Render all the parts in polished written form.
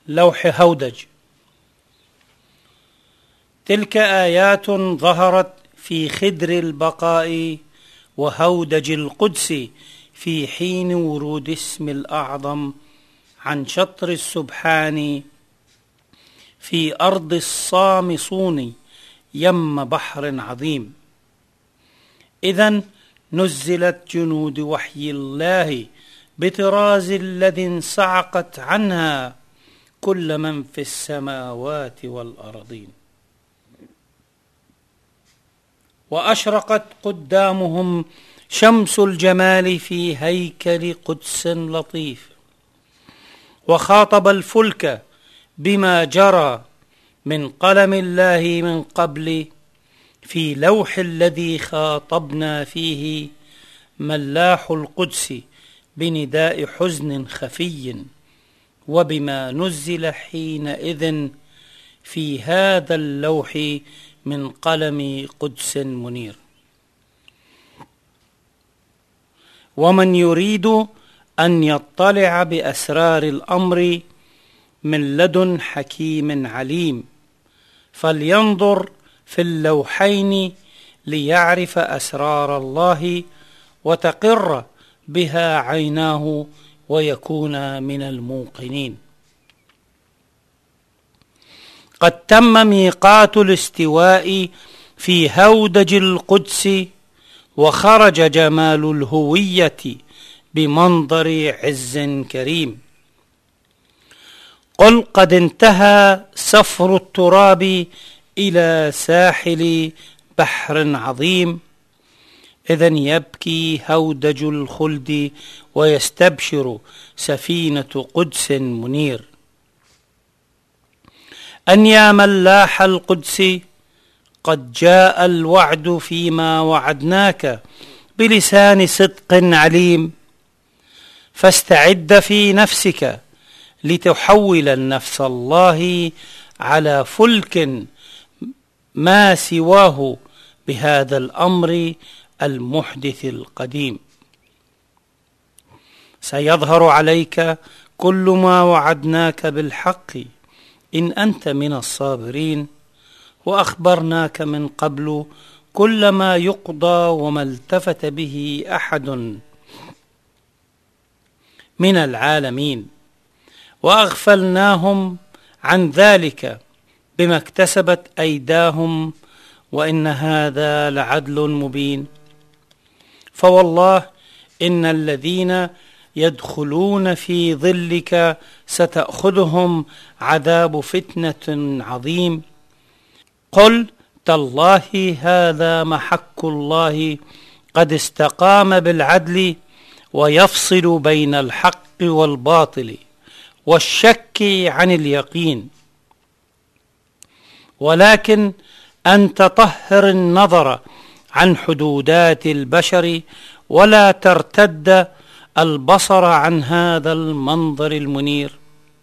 لوح هودج. تلك آيات ظهرت في خدر البقاء وهودج القدس في حين ورود اسم الأعظم عن شطر السبحان في أرض الصامصون يم بحر عظيم. إذن نزلت جنود وحي الله بطراز الذي انصعقت عنها كل من في السماوات والأرضين، وأشرقت قدامهم شمس الجمال في هيكل قدس لطيف، وخاطب الفلك بما جرى من قلم الله من قبل في لوح الذي خاطبنا فيه ملاح القدس بنداء حزن خفي، وبما نزل حينئذ في هذا اللوح من قلم قدس منير. ومن يريد أن يطلع بأسرار الأمر من لدن حكيم عليم فلينظر في اللوحين ليعرف أسرار الله وتقر بها عيناه ويكون من الموقنين. قد تم ميقات الاستواء في هودج القدس، وخرج جمال الهوية بمنظر عز كريم. قل قد انتهى سفر التراب إلى ساحل بحر عظيم، إذن يبكي هودج الخلد ويستبشر سفينة قدس منير. أن يا ملاح القدس قد جاء الوعد فيما وعدناك بلسان صدق عليم، فاستعد في نفسك لتحول النفس الله على فلك ما سواه بهذا الأمر المحدث القديم. سيظهر عليك كل ما وعدناك بالحق إن أنت من الصابرين، وأخبرناك من قبل كل ما يقضى وما التفت به أحد من العالمين، وأغفلناهم عن ذلك بما اكتسبت أيداهم، وإن هذا لعدل مبين. فوالله إن الذين يدخلون في ظلك ستأخذهم عذاب فتنة عظيم. قل تالله هذا محك الله قد استقام بالعدل، ويفصل بين الحق والباطل والشك عن اليقين. ولكن أن تطهر النظر عن حدودات البشر، ولا ترتد البصر عن هذا المنظر المنير،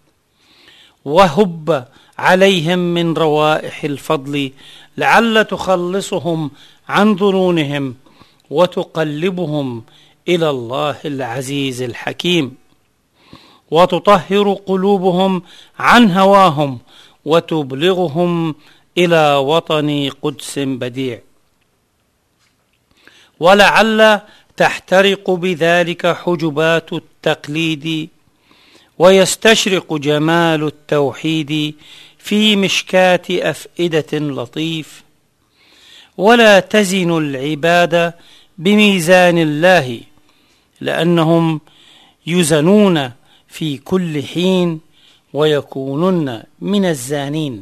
وهب عليهم من روائح الفضل لعل تخلصهم عن ظنونهم وتقلبهم إلى الله العزيز الحكيم، وتطهر قلوبهم عن هواهم وتبلغهم إلى وطن قدس بديع. ولعل تحترق بذلك حجبات التقليد، ويستشرق جمال التوحيد في مشكاة أفئدة لطيف. ولا تزن العباد بميزان الله، لأنهم يزنون في كل حين ويكونون من الزانين.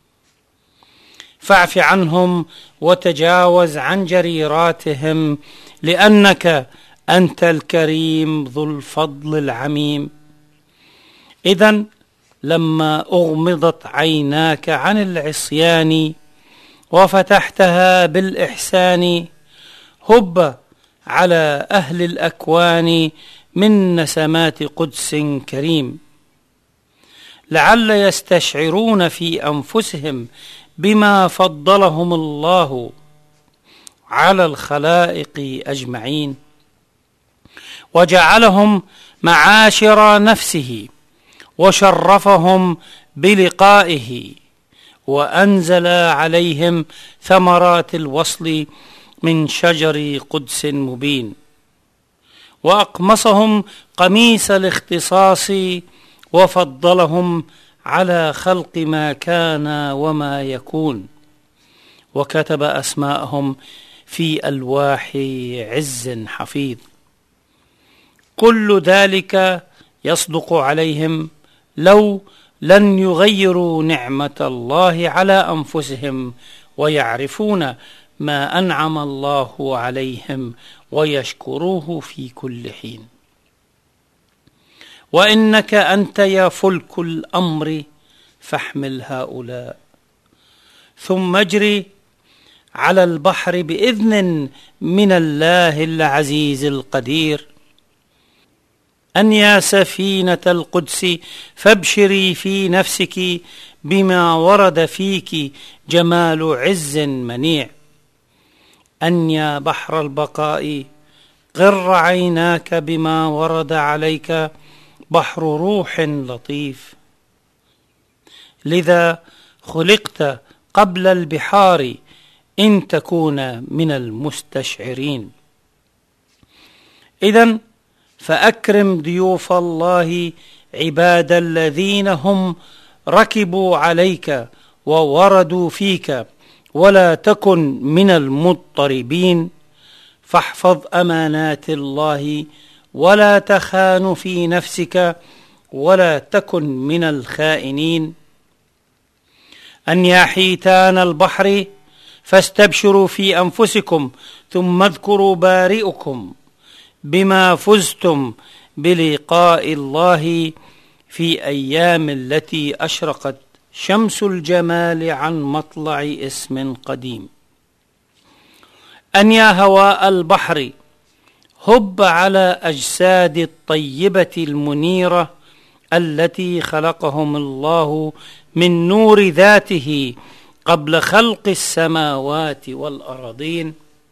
فاعف عنهم وتجاوز عن جريراتهم، لأنك أنت الكريم ذو الفضل العميم. إذن لما أغمضت عيناك عن العصيان وفتحتها بالإحسان، هب على أهل الأكوان من نسمات قدس كريم، لعل يستشعرون في أنفسهم بما فضلهم الله على الخلائق أجمعين، وجعلهم معاشر نفسه وشرفهم بلقائه، وأنزل عليهم ثمرات الوصل من شجر قدس مبين، وأقمصهم قميص الاختصاص، وفضلهم على خلق ما كان وما يكون، وكتب أسماءهم في ألواح عز حفيظ. كل ذلك يصدق عليهم لو لن يغيروا نعمة الله على أنفسهم ويعرفون ما أنعم الله عليهم ويشكروه في كل حين. وإنك أنت يا فلك الأمر فاحمل هؤلاء، ثم اجري على البحر بإذن من الله العزيز القدير. أن يا سفينة القدس فابشري في نفسك بما ورد فيك جمال عز منيع. أن يا بحر البقاء غر عيناك بما ورد عليك بحر روح لطيف. لذا خلقت قبل البحار إن تكون من المستشعرين. إذن فأكرم ضيوف الله عباد الذين هم ركبوا عليك ووردوا فيك، ولا تكن من المضطربين. فاحفظ أمانات الله ولا تخان في نفسك، ولا تكن من الخائنين. أن يا حيتان البحر فاستبشروا في أنفسكم، ثم اذكروا بارئكم بما فزتم بلقاء الله في أيام التي أشرقت شمس الجمال عن مطلع اسم قديم. أن يا هواء البحر هب على أجساد الطيبة المنيرة التي خلقهم الله من نور ذاته قبل خلق السماوات والأراضين،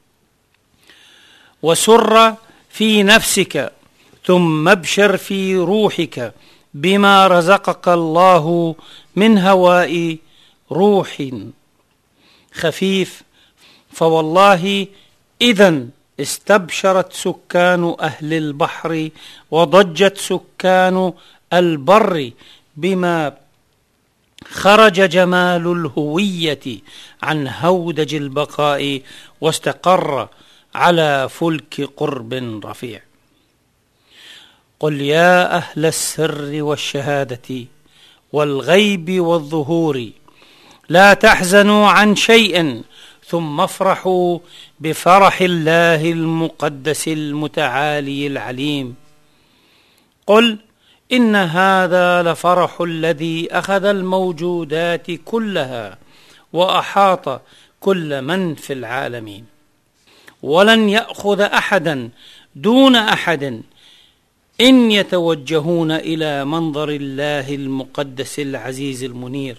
وسر في نفسك، ثم ابشر في روحك بما رزقك الله من هواء روح خفيف. فوالله إذن استبشرت سكان أهل البحر وضجت سكان البر بما خرج جمال الهوية عن هودج البقاء، واستقر على فلك قرب رفيع. قل يا أهل السر والشهادة والغيب والظهور، لا تحزنوا عن شيء، ثم افرحوا بفرح الله المقدس المتعالي العليم. قل إن هذا لفرح الذي أخذ الموجودات كلها وأحاط كل من في العالمين، ولن يأخذ أحدا دون أحد إن يتوجهون إلى منظر الله المقدس العزيز المنير.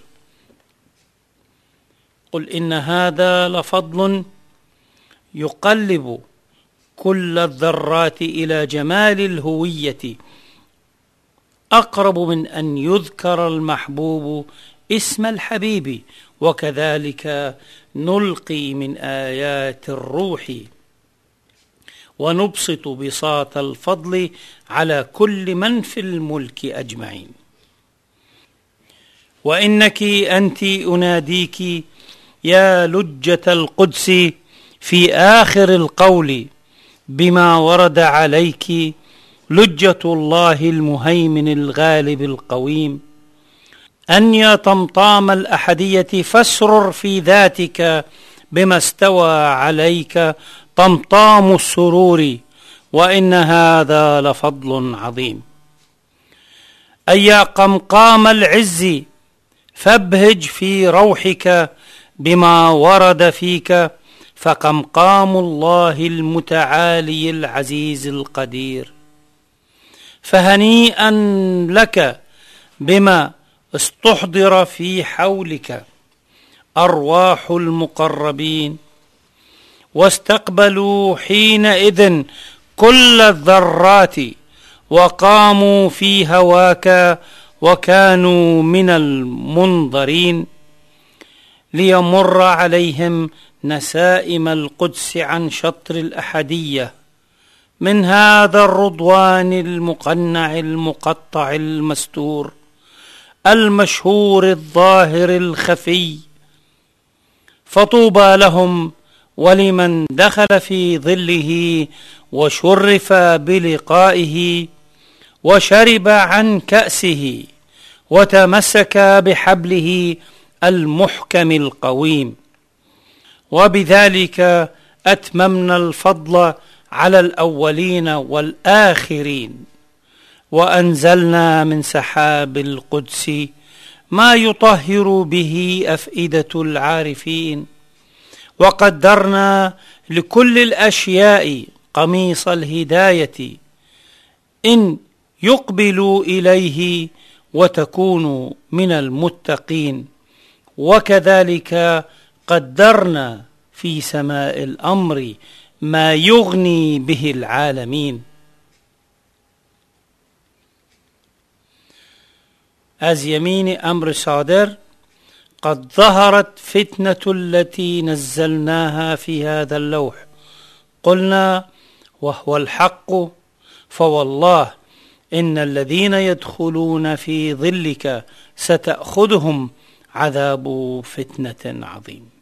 قل إن هذا لفضل يقلب كل الذرات إلى جمال الهوية، أقرب من أن يذكر المحبوب اسم الحبيب، وكذلك نلقي من آيات الروح ونبسط بساط الفضل على كل من في الملك أجمعين. وإنك أنت أناديك يا لجة القدس في آخر القول بما ورد عليك لجة الله المهيمن الغالب القويم. أن يا طمطام الأحدية فاسرر في ذاتك بما استوى عليك طمطام السرور، وإن هذا لفضل عظيم. أي يا قمقام العز فابهج في روحك بما ورد فيك، فقمقام الله المتعالي العزيز القدير. فهنيئا لك بما استحضر في حولك أرواح المقربين، واستقبلوا حينئذ كل الذرات، وقاموا في هواك وكانوا من المنظرين ليمر عليهم نسائم القدس عن شطر الأحدية من هذا الرضوان المقنع المقطع المستور المشهور الظاهر الخفي. فطوبى لهم ولمن دخل في ظله وشرف بلقائه وشرب عن كأسه وتمسك بحبله المحكم القويم. وبذلك أتممنا الفضل على الأولين والآخرين، وأنزلنا من سحاب القدس ما يطهر به أفئدة العارفين، وقدرنا لكل الأشياء قميص الهداية إن يقبلوا إليه وتكونوا من المتقين. وكذلك قدرنا في سماء الأمر ما يغني به العالمين. از يمين أمر صادر قد ظهرت فتنة التي نزلناها في هذا اللوح، قلنا وهو الحق، فوالله إن الذين يدخلون في ظلك ستأخذهم عذاب فتنة عظيم.